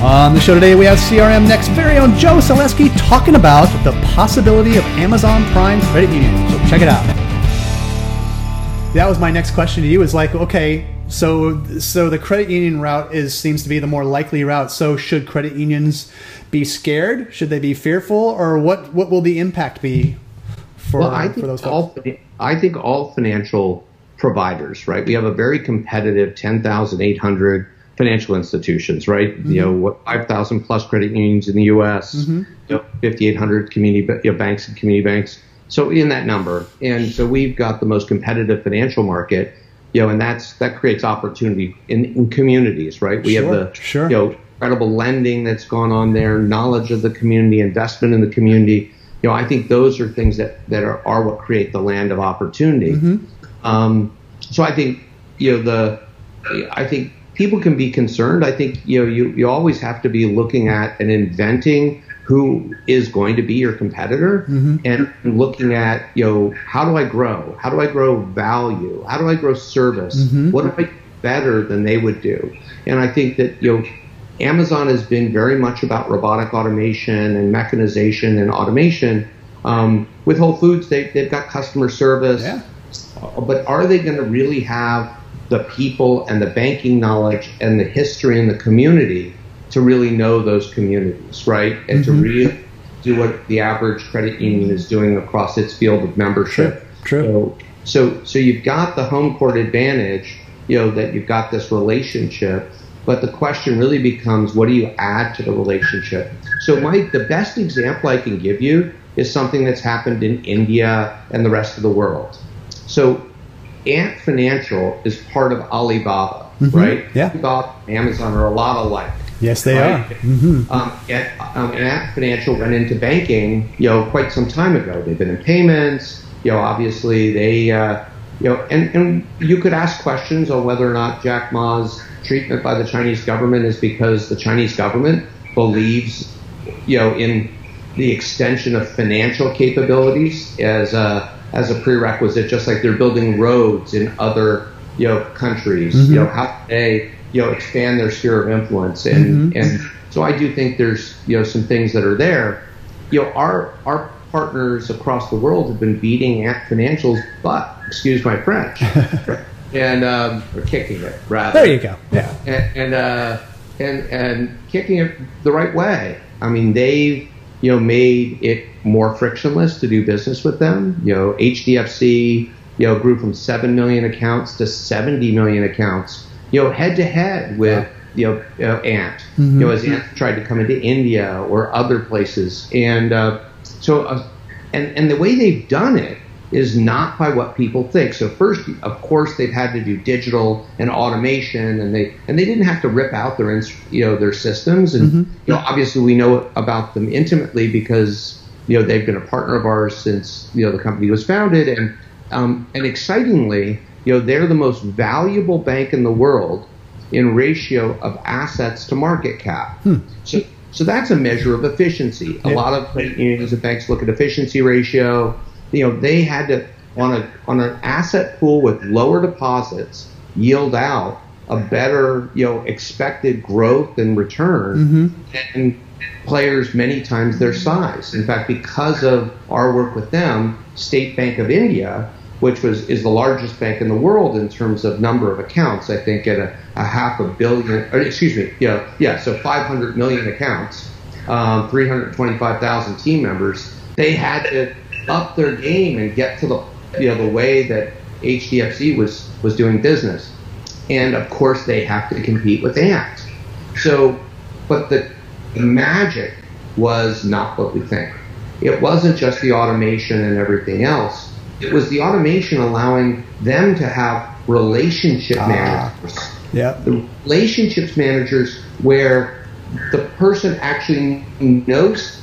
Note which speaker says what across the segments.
Speaker 1: On the show today, we have CRM Next very own Joe Selesky talking about the possibility of Amazon Prime Credit Union. So check it out. That was my next question to you. Is like, okay, so the credit union route seems to be the more likely route. So should credit unions be scared? Should they be fearful? Or what will the impact be for those folks?
Speaker 2: I think all financial providers, right? We have a very competitive 10,800 financial institutions, right? Mm-hmm. 5,000 plus credit unions in the U.S., 5,800 community banks and community banks. So in that number, and so we've got the most competitive financial market, and that creates opportunity in communities, right? We have the incredible lending that's gone on there, knowledge of the community, investment in the community. I think those are things that are what create the land of opportunity. Mm-hmm. So I think I think people can be concerned. I think you always have to be looking at and inventing who is going to be your competitor, mm-hmm. and looking at how do I grow? How do I grow value? How do I grow service? Mm-hmm. What do I do better than they would do? And I think that Amazon has been very much about robotic automation and mechanization and automation. With Whole Foods, they've got customer service, but are they going to really have the people and the banking knowledge and the history and the community to really know those communities, right? And mm-hmm. to really do what the average credit union is doing across its field of membership.
Speaker 1: True.
Speaker 2: So you've got the home court advantage, that you've got this relationship, but the question really becomes, what do you add to the relationship? So the best example I can give you is something that's happened in India and the rest of the world. So Ant Financial is part of Alibaba, mm-hmm. right?
Speaker 1: Yeah.
Speaker 2: Alibaba and Amazon are a lot alike.
Speaker 1: Yes, they are. Mm-hmm.
Speaker 2: And Ant Financial went into banking, quite some time ago. They've been in payments. Obviously they, and you could ask questions on whether or not Jack Ma's treatment by the Chinese government is because the Chinese government believes, in the extension of financial capabilities as a prerequisite, just like they're building roads in other countries. Mm-hmm. How they expand their sphere of influence, and mm-hmm. and so I do think there's some things that are there. Our partners across the world have been beating Ant Financial's butt. Excuse my French, and or kicking it rather.
Speaker 1: There you go. Yeah,
Speaker 2: and kicking it the right way. I mean, they've made it more frictionless to do business with them. HDFC, grew from 7 million accounts to 70 million accounts, head to head with, Ant, mm-hmm. As Ant tried to come into India or other places. And and the way they've done it is not by what people think. So first, of course, they've had to do digital and automation, and they didn't have to rip out their systems. And mm-hmm.
Speaker 1: Obviously,
Speaker 2: we know about them intimately because they've been a partner of ours since the company was founded. And excitingly, they're the most valuable bank in the world in ratio of assets to market cap. So that's a measure of efficiency. A lot of credit unions and banks look at efficiency ratio. They had to, on an asset pool with lower deposits, yield out a better, expected growth and return, mm-hmm. and players many times their size. In fact, because of our work with them, State Bank of India, which is the largest bank in the world in terms of number of accounts, I think at a $500 million, so 500 million accounts, 325,000 team members. They had to up their game and get to the way that HDFC was doing business. And of course they have to compete with Ant. So, but the magic was not what we think. It wasn't just the automation and everything else. It was the automation allowing them to have relationship managers.
Speaker 1: Yeah.
Speaker 2: The relationships managers where the person actually knows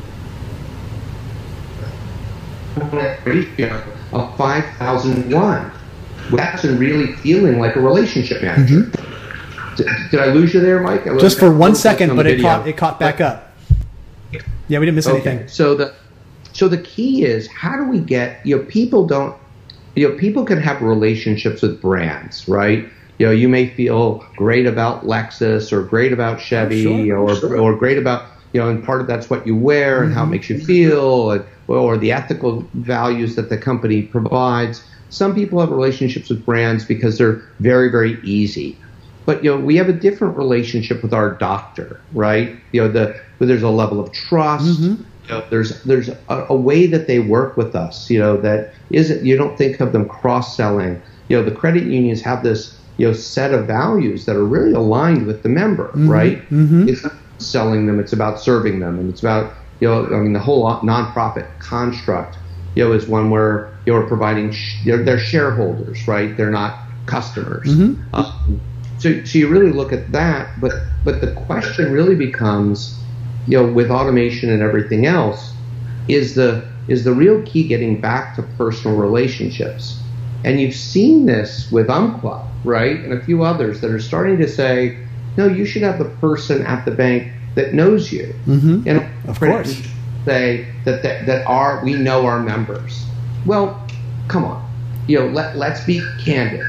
Speaker 2: ratio of 5,001. That's really feeling like a relationship manager. Mm-hmm. Did I lose you there, Mike?
Speaker 1: Just for 1 second, but it caught back up. Yeah, we didn't miss anything.
Speaker 2: So the key is, how do we get, people can have relationships with brands, right? You may feel great about Lexus or great about Chevy, or great about, and part of that's what you wear and how it makes you feel, or the ethical values that the company provides. Some people have relationships with brands because they're very, very easy. But, we have a different relationship with our doctor, right? There's a level of trust. There's a way that they work with us, that isn't, you don't think of them cross-selling. The credit unions have this, set of values that are really aligned with the member, right? It's not selling them, it's about serving them. And it's about, the whole nonprofit construct, is one where you're providing, they're shareholders, right? They're not customers. So you really look at that, but the question really becomes, with automation and everything else, is the real key getting back to personal relationships. And you've seen this with Umpqua, right, and a few others that are starting to say, no, you should have the person at the bank that knows you. And
Speaker 1: of course,
Speaker 2: say that we know our members. Well, come on, let's be candid.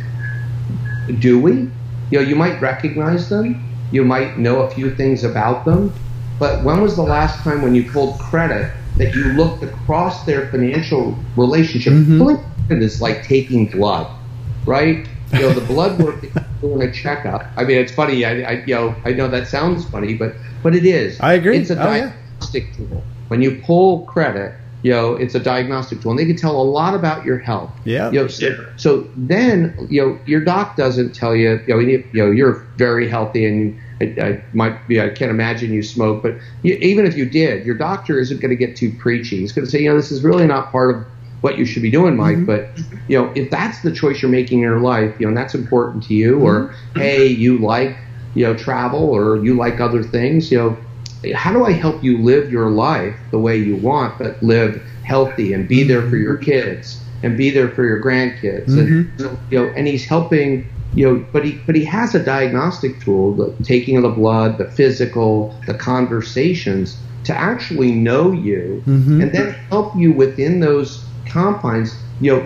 Speaker 2: Do we? You might recognize them, you might know a few things about them, but when was the last time when you pulled credit that you looked across their financial relationship? Pulling credit is like taking blood, right? The blood work that you do in a checkup. I mean, it's funny. I know that sounds funny, but it is.
Speaker 1: I agree.
Speaker 2: It's a diagnostic tool. When you pull credit, it's a diagnostic tool, and they can tell a lot about your health. So then, your doc doesn't tell you, you're very healthy, and I can't imagine you smoke, but even if you did, your doctor isn't going to get too preachy. He's going to say, this is really not part of what you should be doing, Mike. But if that's the choice you're making in your life, and that's important to you, or hey, you like travel, or you like other things, how do I help you live your life the way you want, but live healthy and be there for your kids and be there for your grandkids? And he's helping, but he has a diagnostic tool, the taking of the blood, the physical, the conversations, to actually know you and then help you within those confines,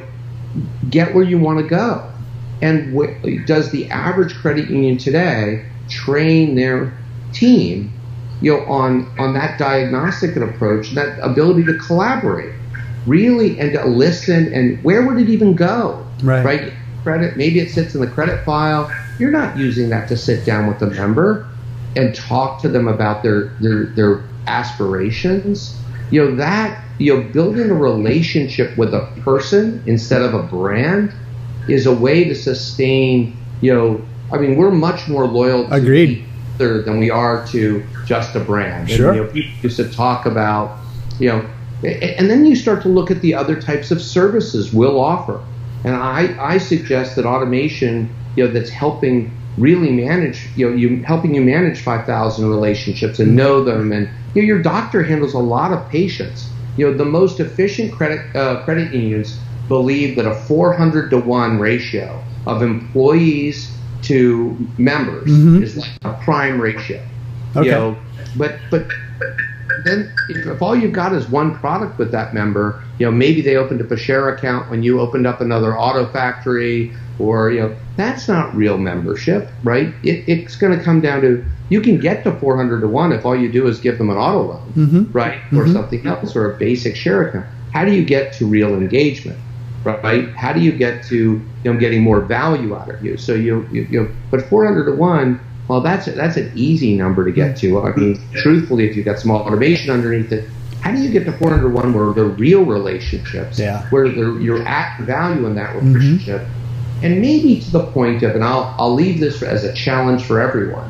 Speaker 2: get where you want to go. And does the average credit union today train their team on that diagnostic approach, that ability to collaborate, really, and to listen, and where would it even go? Right? Credit, maybe it sits in the credit file. You're not using that to sit down with the member and talk to them about their aspirations. Building a relationship with a person instead of a brand is a way to sustain, we're much more loyal to each other than we are to just a brand.
Speaker 1: Sure.
Speaker 2: And, people used to talk about, and then you start to look at the other types of services we'll offer. And I suggest that automation, that's helping really manage, helping you manage 5,000 relationships and know them. And, your doctor handles a lot of patients. The most efficient credit unions believe that a 400-to-1 ratio of employees to members is like a prime ratio.
Speaker 1: Okay.
Speaker 2: But then if all you've got is one product with that member, maybe they opened up a share account when you opened up another auto factory, or that's not real membership, right? It's going to come down to, you can get to 400-to-1 if all you do is give them an auto loan, right, or something else, or a basic share account. How do you get to real engagement, right? How do you get to getting more value out of you? So but 400-to-1, well, that's an easy number to get to. I mean, truthfully, if you've got some automation underneath it, how do you get to 400-to-1 where they're real relationships, where you're at value in that relationship, and maybe to the point of, and I'll leave this as a challenge for everyone.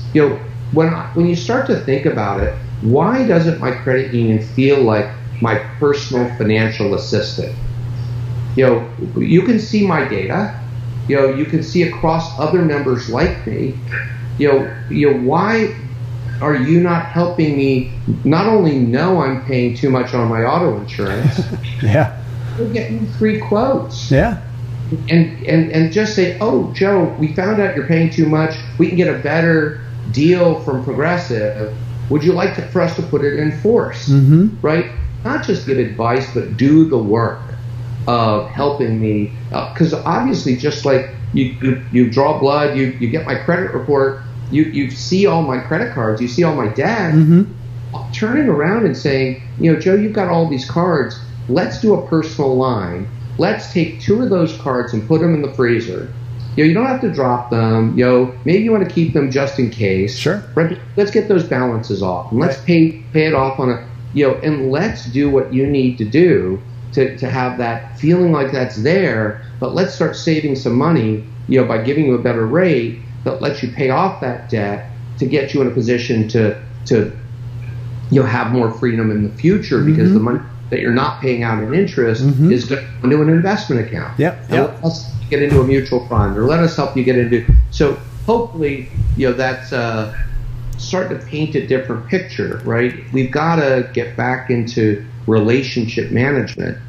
Speaker 2: When you start to think about it, why doesn't my credit union feel like my personal financial assistant? You can see my data. You can see across other members like me. Why are you not helping me not only know I'm paying too much on my auto insurance, we're getting free quotes. And just say, oh, Joe, we found out you're paying too much. We can get a better deal from Progressive. Would you like for us to put it in force? Right? Not just give advice, but do the work of helping me, because obviously, just like you draw blood, you get my credit report, you see all my credit cards, you see all my debt, turning around and saying, Joe, you've got all these cards, let's do a personal line. Let's take 2 of those cards and put them in the freezer. You don't have to drop them. Maybe you want to keep them just in case.
Speaker 1: Sure.
Speaker 2: Right? Let's get those balances off, and let's pay it off on and let's do what you need to do to have that feeling like that's there. But let's start saving some money, by giving you a better rate that lets you pay off that debt to get you in a position to have more freedom in the future, because the money that you're not paying out in interest is going into an investment account.
Speaker 1: Yep.
Speaker 2: Let's get into a mutual fund, or let us help you get into. So hopefully, that's starting to paint a different picture, right? We've got to get back into relationship management.